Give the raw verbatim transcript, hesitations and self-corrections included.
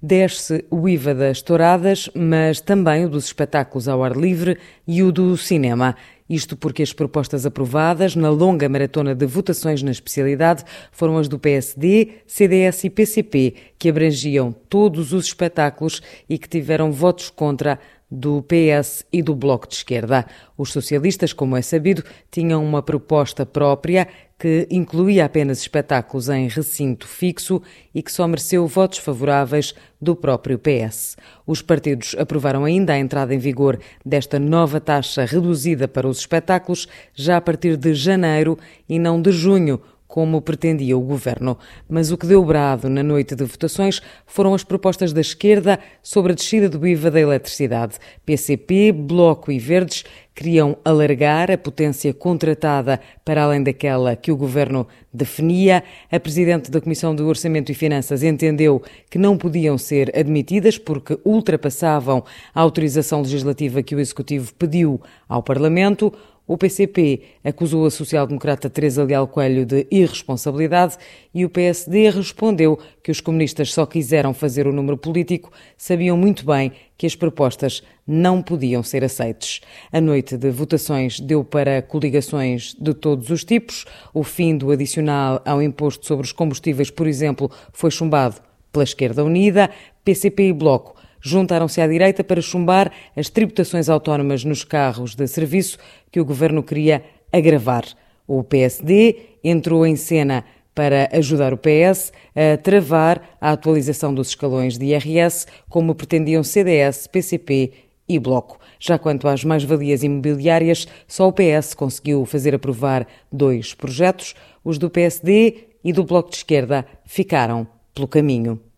desce o I V A das touradas, mas também o dos espetáculos ao ar livre e o do cinema. Isto porque as propostas aprovadas na longa maratona de votações na especialidade foram as do P S D, C D S e P C P, que abrangiam todos os espetáculos e que tiveram votos contra do P S e do Bloco de Esquerda. Os socialistas, como é sabido, tinham uma proposta própria que incluía apenas espetáculos em recinto fixo e que só mereceu votos favoráveis do próprio P S. Os partidos aprovaram ainda a entrada em vigor desta nova taxa reduzida para os espetáculos já a partir de janeiro e não de junho, como pretendia o governo. Mas o que deu brado na noite de votações foram as propostas da esquerda sobre a descida do I V A da eletricidade. P C P, Bloco e Verdes queriam alargar a potência contratada para além daquela que o governo definia. A presidente da Comissão de Orçamento e Finanças entendeu que não podiam ser admitidas porque ultrapassavam a autorização legislativa que o Executivo pediu ao Parlamento. O P C P acusou a social-democrata Teresa Leal Coelho de irresponsabilidade e o P S D respondeu que os comunistas só quiseram fazer o número político, sabiam muito bem que as propostas não podiam ser aceites. A noite de votações deu para coligações de todos os tipos. O fim do adicional ao imposto sobre os combustíveis, por exemplo, foi chumbado pela Esquerda Unida. P C P e Bloco juntaram-se à direita para chumbar as tributações autónomas nos carros de serviço que o governo queria agravar. O P S D entrou em cena para ajudar o P S a travar a atualização dos escalões de I R S, como pretendiam C D S, P C P e Bloco. Já quanto às mais-valias imobiliárias, só o P S conseguiu fazer aprovar dois projetos. Os do P S D e do Bloco de Esquerda ficaram pelo caminho.